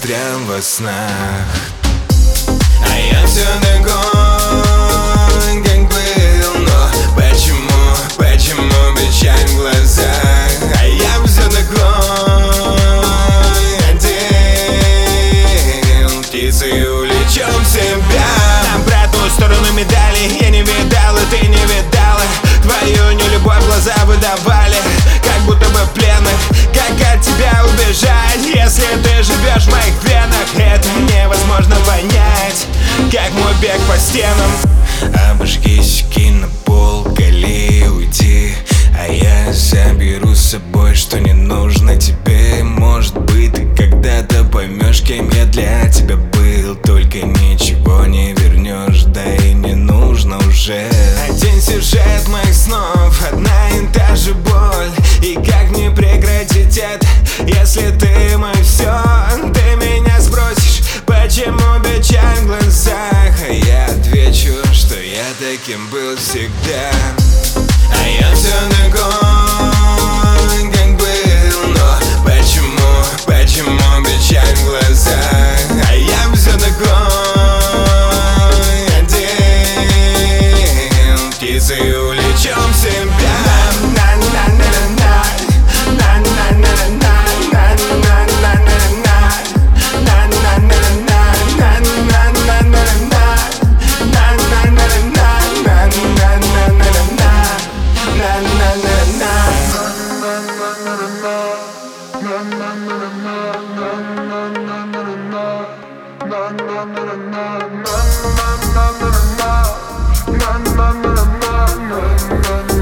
прям во снах. А я все такой, как был, но почему печаль в глазах? А я все такой один, птицей улечем в себя. Про ту сторону медали я не видал, и ты не видала. Твою нелюбовь глаза выдавали, как будто бы пленных. Как от тебя убежать, если ты живешь в моих венах? Это невозможно понять, как мой бег по стенам. Обожгись, кинь на пол, кали, уйди, а я заберу с собой, что не нужно тебе. Может быть, ты когда-то поймешь, кем я для тебя был. Только ничего не вернешь, да и не нужно уже. Один сюжет моих снов, одна и та же боль. И как мне прекратить это, если ты мой все? Ты меня спросишь, почему печаль в глазах? А я отвечу, что я таким был всегда. А я все такой, как был, но почему печаль в глазах? А я все такой один, птицей улечем в себя. Na na na na na na na na na na na na.